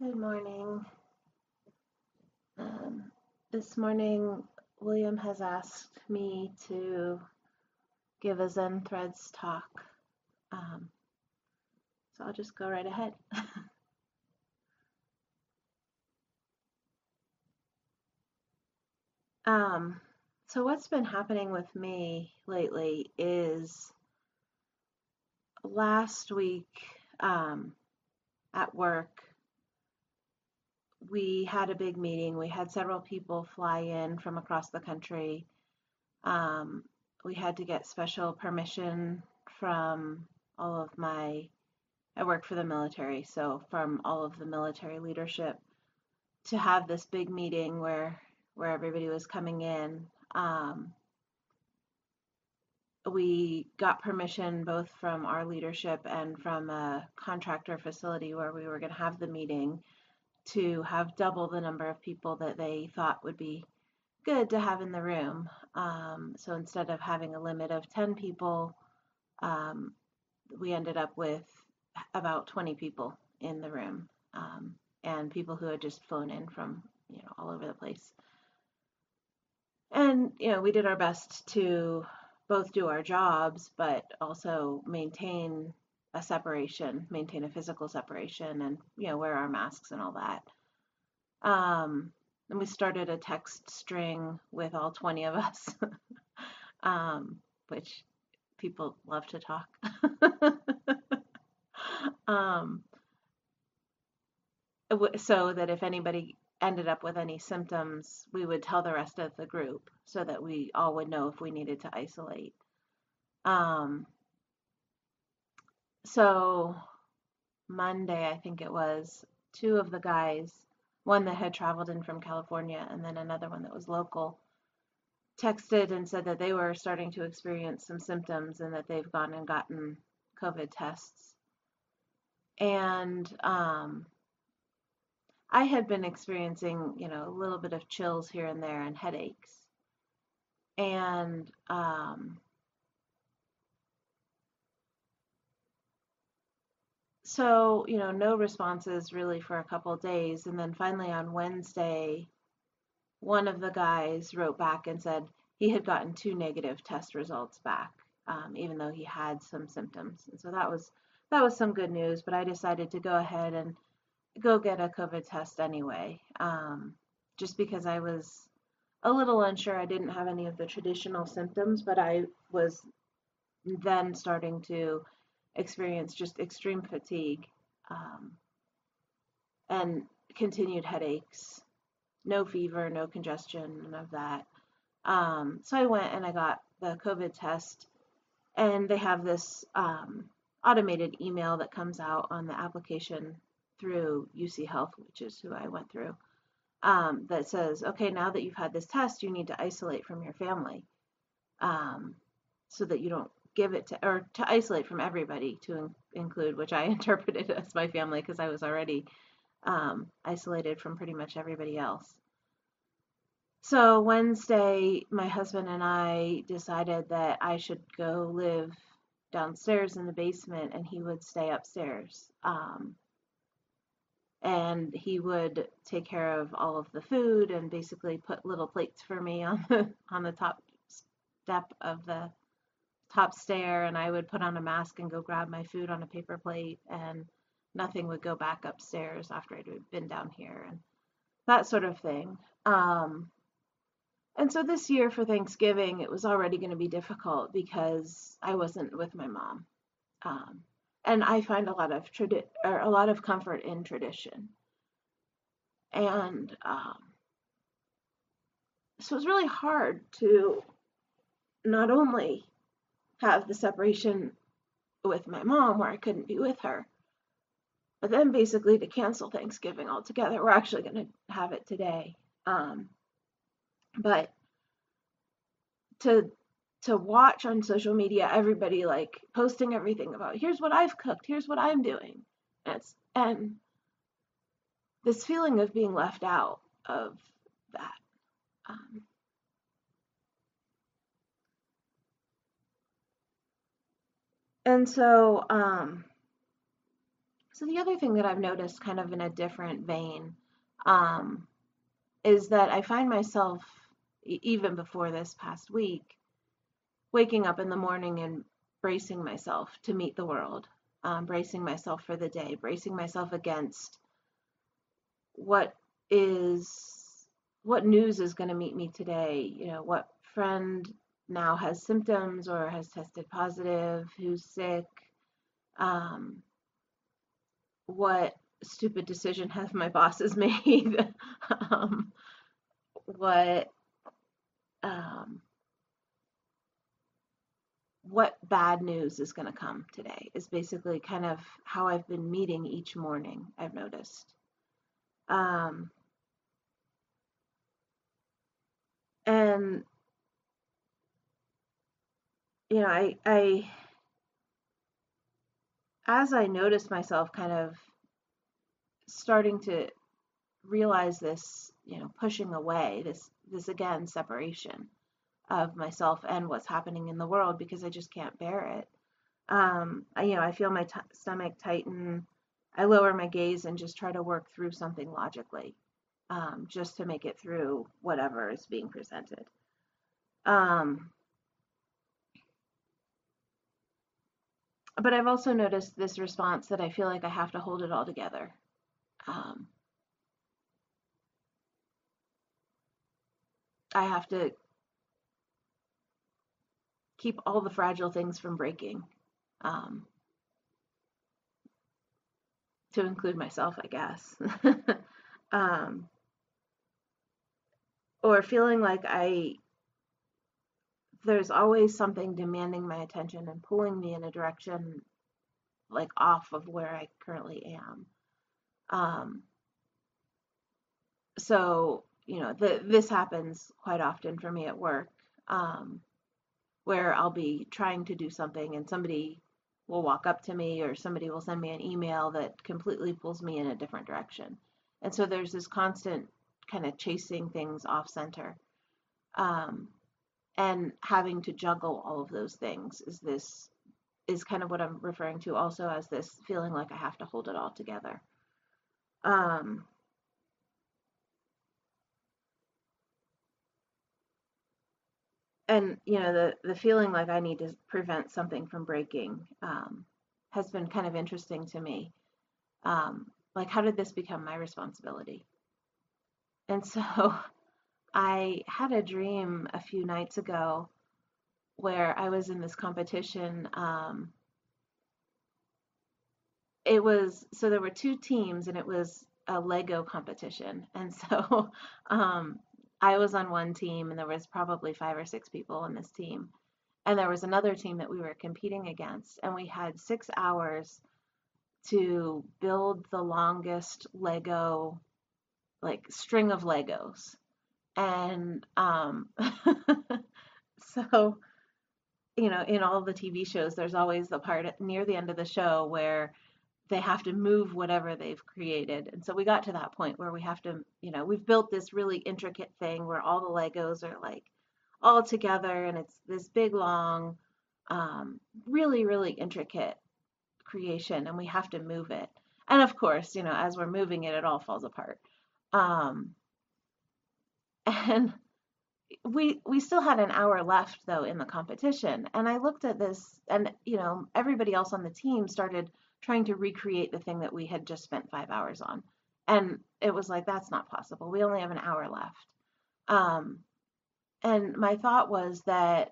Good morning. Um, this morning, William has asked me to give a Zen Threads talk. Um, so I'll just go right ahead. um, so what's been happening with me lately is last week at work, we had a big meeting. We had several people fly in from across the country. Um, we had to get special permission from all of my I work for the military, so from all of the military leadership to have this big meeting where everybody was coming in. We got permission both from our leadership and from a contractor facility where we were going to have the meeting to have double the number of people that they thought would be good to have in the room. So instead of having a limit of 10 people, um, we ended up with about 20 people in the room, and people who had just flown in from all over the place. And we did our best to both do our jobs, but also maintain a separation, maintain a physical separation, and wear our masks and all that. And we started a text string with all 20 of us, which people love to talk. um, so that if anybody ended up with any symptoms, we would tell the rest of the group so that we all would know if we needed to isolate. Um, so Monday, I think it was, two of the guys, one that had traveled in from California and then another one that was local, texted and said that they were starting to experience some symptoms and that they've gone and gotten COVID tests. And I had been experiencing, a little bit of chills here and there and headaches. And so, no responses really for a couple of days. And then finally on Wednesday, one of the guys wrote back and said he had gotten two negative test results back, even though he had some symptoms. And so that was some good news. But I decided to go ahead and go get a COVID test anyway, just because I was a little unsure. I didn't have any of the traditional symptoms, but I was then starting to experience just extreme fatigue, um, and continued headaches. No fever, no congestion, none of that. So I went and I got the COVID test, and they have this automated email that comes out on the application through UC Health, which is who I went through, that says, okay, now that you've had this test, you need to isolate from your family, so that you don't give it to, or to isolate from everybody to include, which I interpreted as my family because I was already isolated from pretty much everybody else. So Wednesday, my husband and I decided that I should go live downstairs in the basement and he would stay upstairs. And he would take care of all of the food and basically put little plates for me on the top step of the top stair, and I would put on a mask and go grab my food on a paper plate, and nothing would go back upstairs after I'd been down here and that sort of thing. And so this year for Thanksgiving, it was already going to be difficult because I wasn't with my mom. Um, and I find a lot of comfort in tradition. And so it was really hard to not only have the separation with my mom where I couldn't be with her, but then basically to cancel Thanksgiving altogether. We're actually going to have it today. But to watch on social media everybody like posting everything about here's what I've cooked, here's what I'm doing. And this feeling of being left out of that. Um, and so So the other thing that I've noticed kind of in a different vein um, is that I find myself, even before this past week, waking up in the morning and bracing myself to meet the world, bracing myself for the day, bracing myself against what is what news is going to meet me today. What friend now has symptoms or has tested positive, who's sick, um, what stupid decision have my bosses made, um, what um, what bad news is going to come today is basically kind of how I've been meeting each morning, I've noticed. Um, and I as I noticed myself kind of starting to realize this, pushing away this again separation of myself and what's happening in the world because I just can't bear it. I feel my stomach tighten. I lower my gaze and just try to work through something logically, just to make it through whatever is being presented. Um, but I've also noticed this response that I feel like I have to hold it all together. Um, I have to keep all the fragile things from breaking, um, to include myself, I guess. um, or feeling like there's always something demanding my attention and pulling me in a direction like off of where I currently am. Um, so, this happens quite often for me at work, um, where I'll be trying to do something and somebody will walk up to me or somebody will send me an email that completely pulls me in a different direction. And so there's this constant kind of chasing things off center. Um, and having to juggle all of those things is kind of what I'm referring to also as this feeling like I have to hold it all together. Um, and the feeling like I need to prevent something from breaking, has been kind of interesting to me. Like, how did this become my responsibility? And so I had a dream a few nights ago where I was in this competition. It was so there were two teams and it was a Lego competition. And so um, I was on one team and there was probably 5 or 6 people on this team. And there was another team that we were competing against, and we had 6 hours to build the longest Lego, like string of Legos. And so, in all the TV shows, there's always the part near the end of the show where they have to move whatever they've created. And so we got to that point where we have to, we've built this really intricate thing where all the Legos are like all together and it's this big, long, really, really intricate creation and we have to move it. And of course, as we're moving it, it all falls apart. Um, and we still had an hour left though in the competition. And I looked at this and everybody else on the team started trying to recreate the thing that we had just spent 5 hours on. And it was like, that's not possible. We only have an hour left. Um, and my thought was that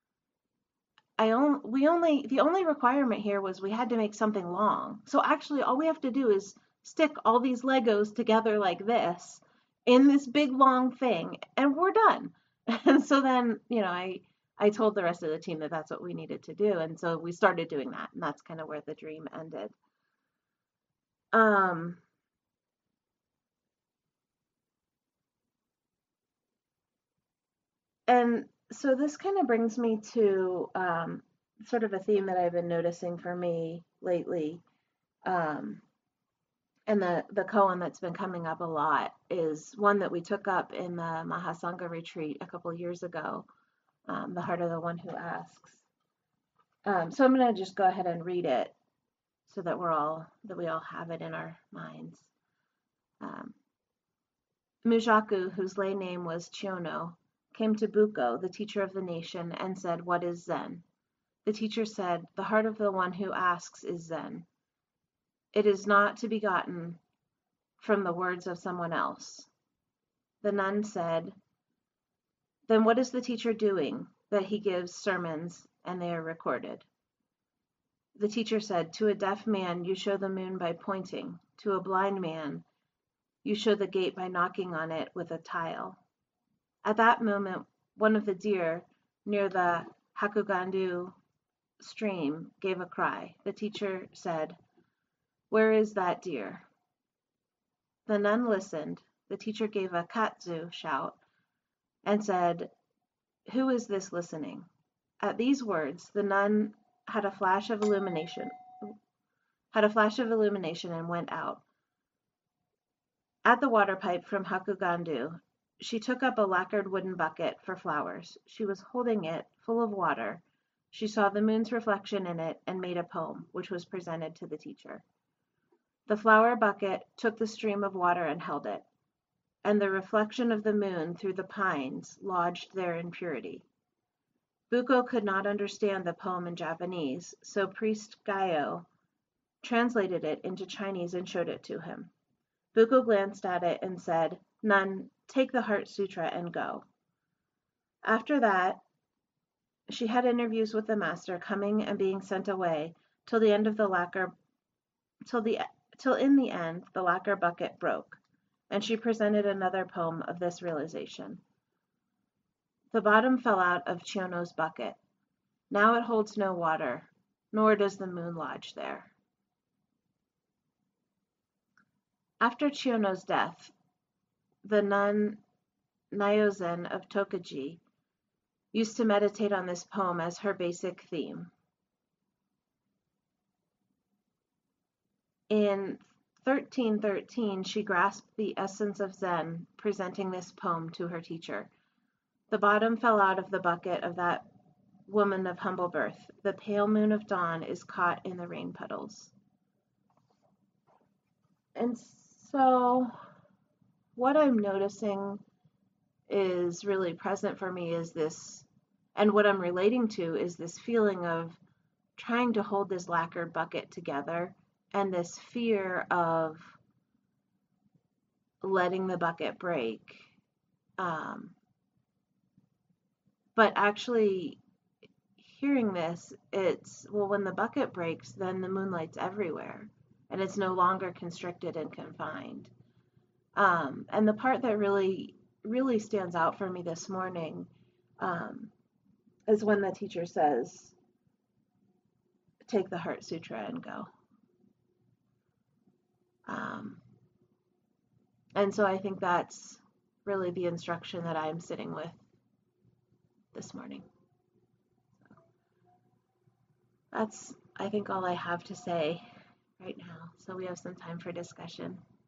the only requirement here was we had to make something long. So actually all we have to do is stick all these Legos together like this in this big long thing and we're done. And so then, I told the rest of the team that that's what we needed to do. And so we started doing that. And that's kind of where the dream ended. Um, and so this kind of brings me to sort of a theme that I've been noticing for me lately. Um, and the koan that's been coming up a lot is one that we took up in the Mahasangha retreat a couple years ago, the heart of the one who asks. So I'm going to just go ahead and read it. so that we all have it in our minds. Um, Mujaku, whose lay name was Chiono, came to Buko, the teacher of the nation, and said, "What is Zen?" The teacher said, "The heart of the one who asks is Zen. It is not to be gotten from the words of someone else." The nun said, "Then what is the teacher doing, that he gives sermons and they are recorded?" The teacher said, "To a deaf man you show the moon by pointing. To a blind man you show the gate by knocking on it with a tile." At that moment, one of the deer near the Hakugandu stream gave a cry. The teacher said, "Where is that deer?" The nun listened. The teacher gave a katsu shout and said, "Who is this listening?" At these words, the nun had a flash of illumination and went out. At the water pipe from Hakugandu, she took up a lacquered wooden bucket for flowers. She was holding it full of water. She saw the moon's reflection in it and made a poem, which was presented to the teacher. The flower bucket took the stream of water and held it, and the reflection of the moon through the pines lodged there in purity. Buko could not understand the poem in Japanese, so priest Gaio translated it into Chinese and showed it to him. Buko glanced at it and said, "Nun, take the Heart Sutra and go." After that, she had interviews with the master, coming and being sent away till in the end the lacquer bucket broke, and she presented another poem of this realization. The bottom fell out of Chiono's bucket. Now it holds no water, nor does the moon lodge there. After Chiono's death, the nun Nyozen of Tokaji used to meditate on this poem as her basic theme. In 1313, she grasped the essence of Zen, presenting this poem to her teacher. The bottom fell out of the bucket of that woman of humble birth. The pale moon of dawn is caught in the rain puddles. And so what I'm noticing is really present for me is this, and what I'm relating to is this feeling of trying to hold this lacquer bucket together and this fear of letting the bucket break. But actually hearing this, it's, well, when the bucket breaks, then the moonlight's everywhere and it's no longer constricted and confined. And the part that really stands out for me this morning is when the teacher says, "Take the Heart Sutra and go." And so I think that's really the instruction that I'm sitting with this morning. That's, I think, all I have to say right now. So we have some time for discussion.